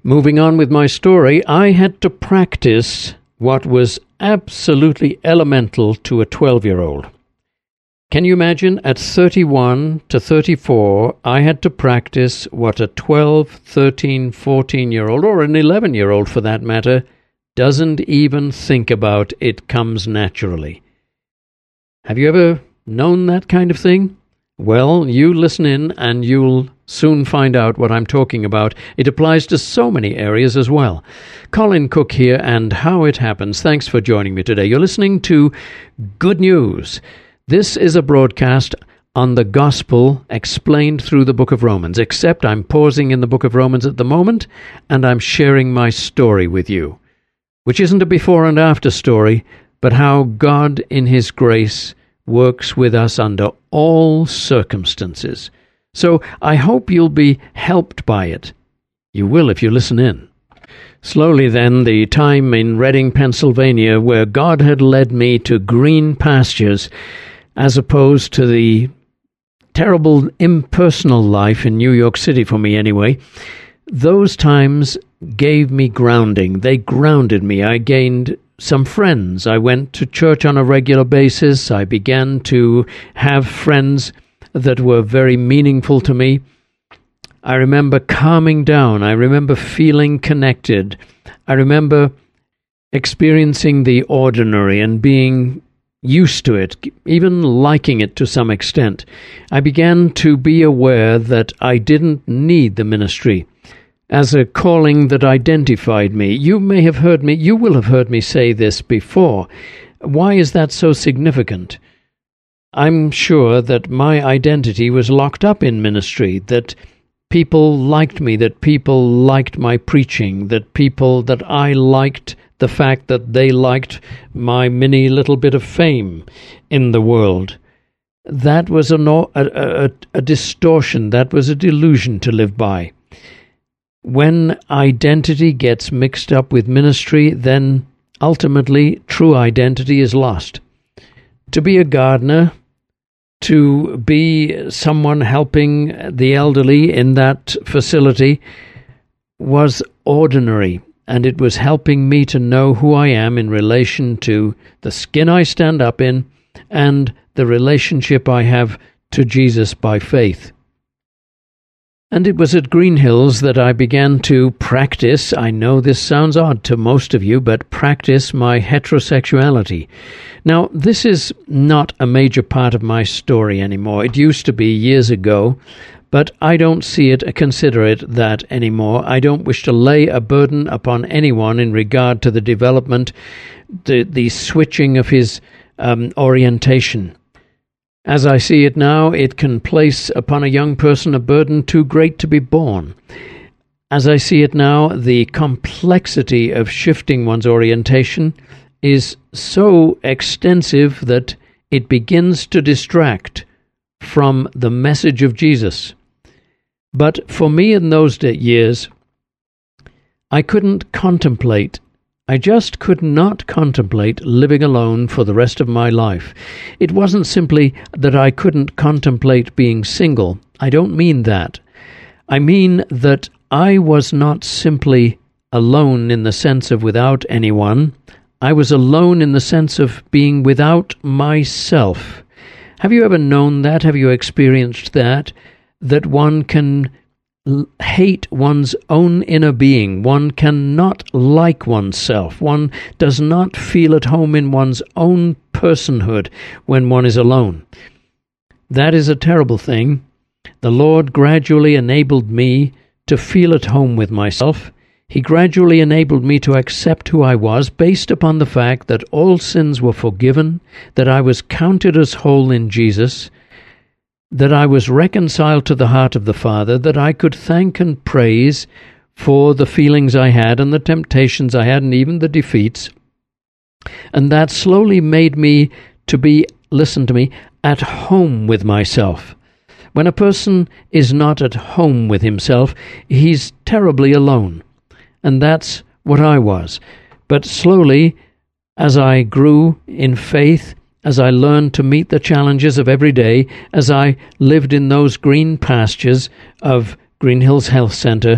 Moving on with my story, I had to practice what was absolutely elemental to a 12-year-old. Can you imagine, at 31 to 34, I had to practice what a 12, 13, 14-year-old, or an 11-year-old for that matter, doesn't even think about. It comes naturally. Have you ever known that kind of thing? Well, you listen in and you'll soon find out what I'm talking about. It applies to so many areas as well. Colin Cook here, and How It Happens. Thanks for joining me today. You're listening to Good News. This is a broadcast on the gospel explained through the book of Romans, except I'm pausing in the book of Romans at the moment, and I'm sharing my story with you, which isn't a before and after story, but how God in His grace works with us under all circumstances. So I hope you'll be helped by it. You will if you listen in. Slowly then, the time in Reading, Pennsylvania, where God had led me to green pastures, as opposed to the terrible impersonal life in New York City, for me anyway, those times gave me grounding. They grounded me. I gained some friends. I went to church on a regular basis. I began to have friends that were very meaningful to me. I remember calming down. I remember feeling connected. I remember experiencing the ordinary and being used to it, even liking it to some extent. I began to be aware that I didn't need the ministry as a calling that identified me. You will have heard me say this before. Why is that so significant? I'm sure that my identity was locked up in ministry, that people liked me, that people liked my preaching, that I liked the fact that they liked my mini little bit of fame in the world. That was a distortion, that was a delusion to live by. When identity gets mixed up with ministry, then ultimately true identity is lost. To be a gardener, to be someone helping the elderly in that facility was ordinary, and it was helping me to know who I am in relation to the skin I stand up in and the relationship I have to Jesus by faith. And it was at Green Hills that I began to practice, I know this sounds odd to most of you, but practice my heterosexuality. Now, this is not a major part of my story anymore. It used to be years ago, but I don't consider it that anymore. I don't wish to lay a burden upon anyone in regard to the development, the switching of his orientation. As I see it now, it can place upon a young person a burden too great to be borne. As I see it now, the complexity of shifting one's orientation is so extensive that it begins to distract from the message of Jesus. But for me in those years, I just could not contemplate living alone for the rest of my life. It wasn't simply that I couldn't contemplate being single. I don't mean that. I mean that I was not simply alone in the sense of without anyone. I was alone in the sense of being without myself. Have you ever known that? Have you experienced that? That one can hate one's own inner being. One cannot like oneself. One does not feel at home in one's own personhood when one is alone. That is a terrible thing. The Lord gradually enabled me to feel at home with myself. He gradually enabled me to accept who I was based upon the fact that all sins were forgiven, that I was counted as whole in Jesus, that I was reconciled to the heart of the Father, that I could thank and praise for the feelings I had and the temptations I had and even the defeats. And that slowly made me to be, listen to me, at home with myself. When a person is not at home with himself, he's terribly alone. And that's what I was. But slowly, as I grew in faith, as I learned to meet the challenges of every day, as I lived in those green pastures of Green Hills Health Center,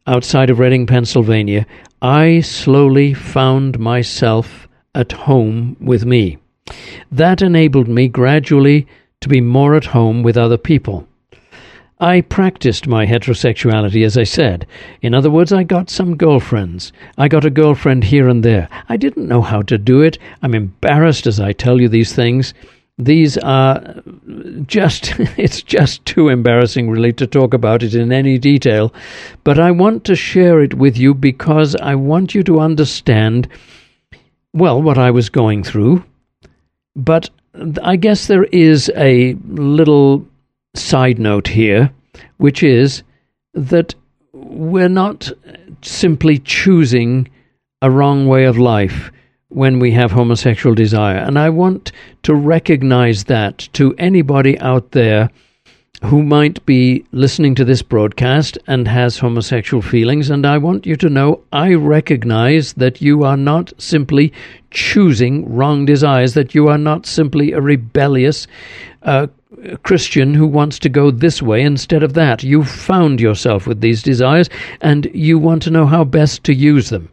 outside of Reading, Pennsylvania, I slowly found myself at home with me. That enabled me gradually to be more at home with other people. I practiced my heterosexuality, as I said. In other words, I got some girlfriends. I got a girlfriend here and there. I didn't know how to do it. I'm embarrassed as I tell you these things. These are it's just too embarrassing really to talk about it in any detail. But I want to share it with you because I want you to understand, well, what I was going through. But I guess there is a little side note here, which is that we're not simply choosing a wrong way of life when we have homosexual desire. And I want to recognize that to anybody out there who might be listening to this broadcast and has homosexual feelings. And I want you to know I recognize that you are not simply choosing wrong desires, that you are not simply a rebellious Christian who wants to go this way instead of that. You've found yourself with these desires and you want to know how best to use them.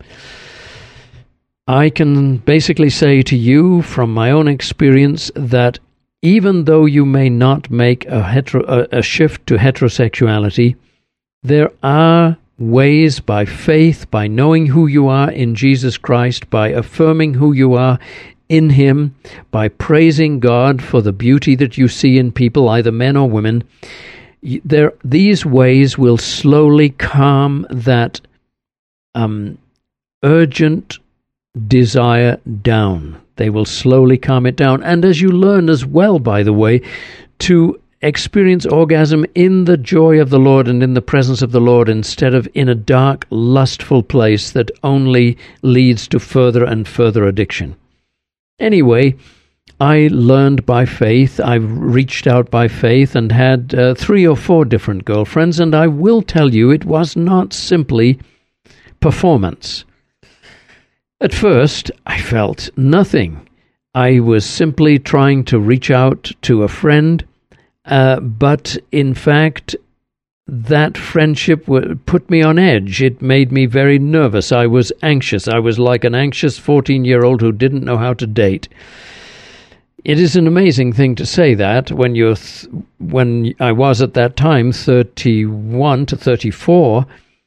I can basically say to you from my own experience that even though you may not make a shift to heterosexuality, there are ways by faith, by knowing who you are in Jesus Christ, by affirming who you are in Him, by praising God for the beauty that you see in people, either men or women. These ways will slowly calm that urgent desire down. They will slowly calm it down. And as you learn as well, by the way, to experience orgasm in the joy of the Lord and in the presence of the Lord instead of in a dark, lustful place that only leads to further and further addiction. Anyway, I learned by faith. I reached out by faith and had 3 or 4 different girlfriends, and I will tell you it was not simply performance. At first, I felt nothing. I was simply trying to reach out to a friend, but in fact, that friendship put me on edge. It made me very nervous. I was anxious. I was like an anxious 14-year-old who didn't know how to date. It is an amazing thing to say that when I was at that time 31 to 34,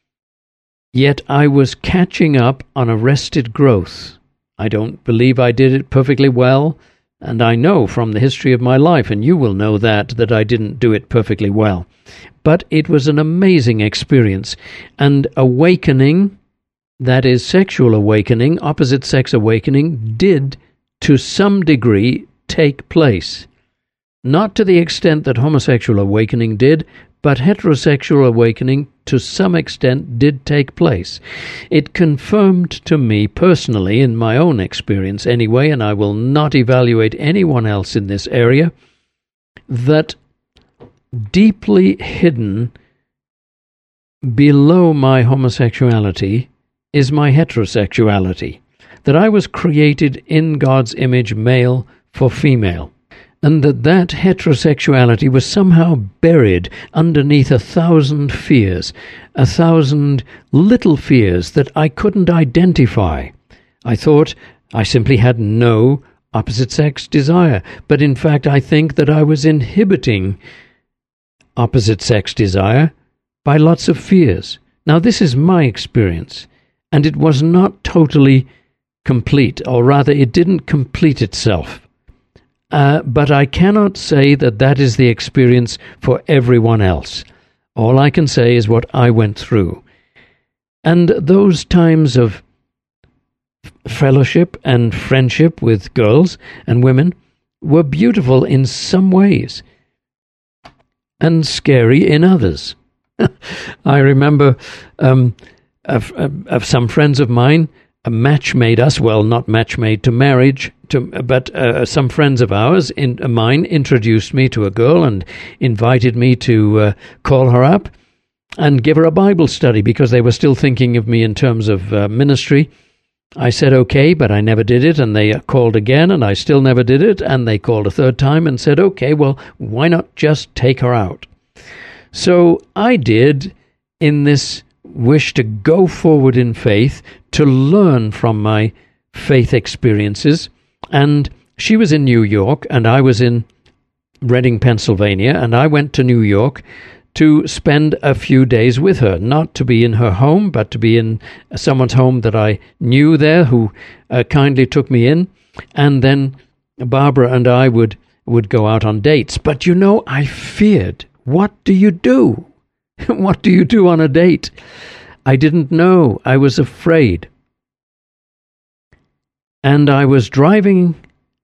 yet I was catching up on arrested growth. I don't believe I did it perfectly well, and I know from the history of my life, and you will know that I didn't do it perfectly well. But it was an amazing experience, and awakening, that is sexual awakening, opposite sex awakening, did to some degree take place. Not to the extent that homosexual awakening did, but heterosexual awakening to some extent did take place. It confirmed to me personally, in my own experience anyway, and I will not evaluate anyone else in this area, that deeply hidden below my homosexuality is my heterosexuality, that I was created in God's image, male for female, and that heterosexuality was somehow buried underneath 1,000 fears, 1,000 little fears that I couldn't identify. I thought I simply had no opposite-sex desire, but in fact I think that I was inhibiting opposite-sex desire by lots of fears. Now this is my experience, and it was not totally complete, or rather it didn't complete itself. But I cannot say that is the experience for everyone else. All I can say is what I went through. And those times of fellowship and friendship with girls and women were beautiful in some ways and scary in others. I remember of some friends of mine, a match made us, well, not match made to marriage, but some friends of ours, mine, introduced me to a girl and invited me to call her up and give her a Bible study because they were still thinking of me in terms of ministry. I said okay, but I never did it, and they called again, and I still never did it, and they called a third time and said, okay, well, why not just take her out? So I did in this wish to go forward in faith, to learn from my faith experiences. And she was in New York, and I was in Reading, Pennsylvania, and I went to New York to spend a few days with her, not to be in her home, but to be in someone's home that I knew there, who kindly took me in. And then Barbara and I would go out on dates. But I feared. What do you do? What do you do on a date? I didn't know. I was afraid. And I was driving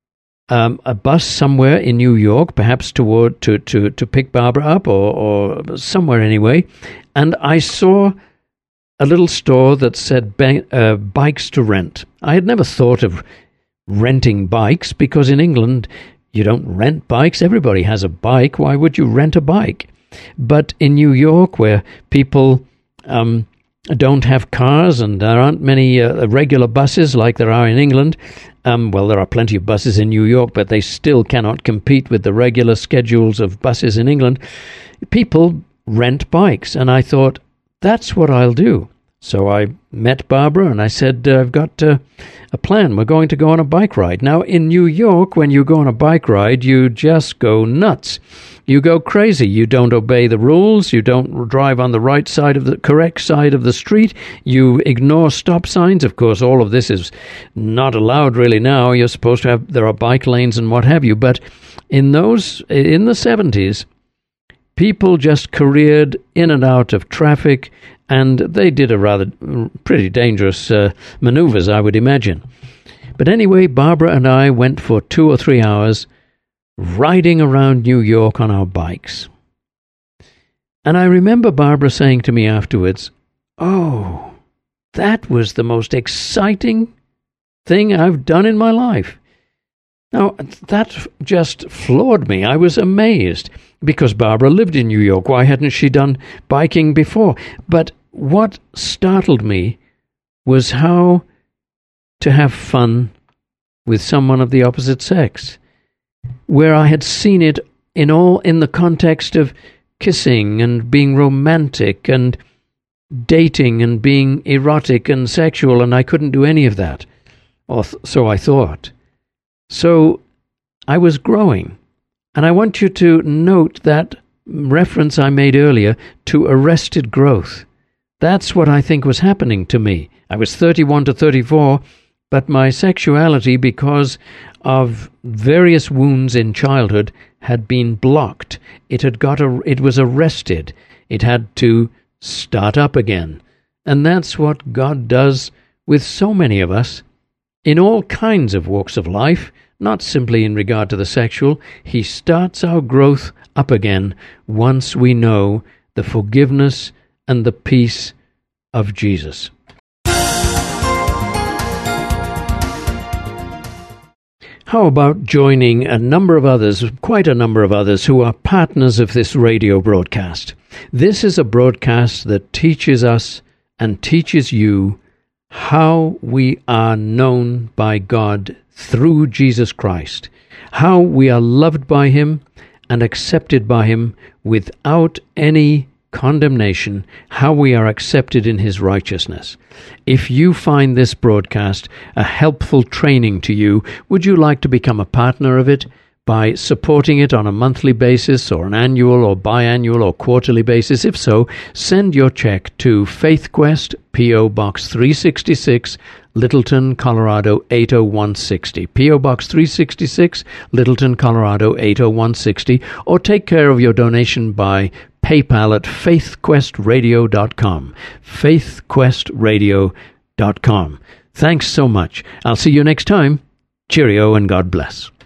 a bus somewhere in New York, perhaps to pick Barbara up or somewhere anyway, and I saw a little store that said bikes to rent. I had never thought of renting bikes, because in England you don't rent bikes. Everybody has a bike. Why would you rent a bike? But in New York, where people don't have cars and there aren't many regular buses like there are in England, there are plenty of buses in New York, but they still cannot compete with the regular schedules of buses in England. People rent bikes, and I thought, that's what I'll do. So I met Barbara and I said, I've got a plan. We're going to go on a bike ride. Now, in New York, when you go on a bike ride, you just go nuts. You go crazy. You don't obey the rules. You don't drive on the correct side of the street. You ignore stop signs. Of course, all of this is not allowed really now. You're supposed to there are bike lanes and what have you. But in the 70s, people just careered in and out of traffic, and they did pretty dangerous maneuvers, I would imagine. But anyway, Barbara and I went for 2 or 3 hours riding around New York on our bikes. And I remember Barbara saying to me afterwards, "Oh, that was the most exciting thing I've done in my life." Now, that just floored me. I was amazed, because Barbara lived in New York. Why hadn't she done biking before? But what startled me was how to have fun with someone of the opposite sex, where I had seen it in the context of kissing and being romantic and dating and being erotic and sexual, and I couldn't do any of that, or so I thought. So I was growing, and I want you to note that reference I made earlier to arrested growth. That's what I think was happening to me. I was 31 to 34, but my sexuality, because of various wounds in childhood, had been blocked. It was arrested. It had to start up again. And that's what God does with so many of us in all kinds of walks of life, not simply in regard to the sexual. He starts our growth up again once we know the forgiveness and the peace of Jesus. How about joining quite a number of others who are partners of this radio broadcast? This is a broadcast that teaches us and teaches you how we are known by God through Jesus Christ, how we are loved by Him and accepted by Him without any condemnation, how we are accepted in His righteousness. If you find this broadcast a helpful training to you, would you like to become a partner of it by supporting it on a monthly basis or an annual or biannual or quarterly basis? If so, send your check to FaithQuest, P.O. Box 366, Littleton, Colorado 80160. P.O. Box 366, Littleton, Colorado 80160, or take care of your donation by PayPal at faithquestradio.com. faithquestradio.com. Thanks so much. I'll see you next time. Cheerio and God bless.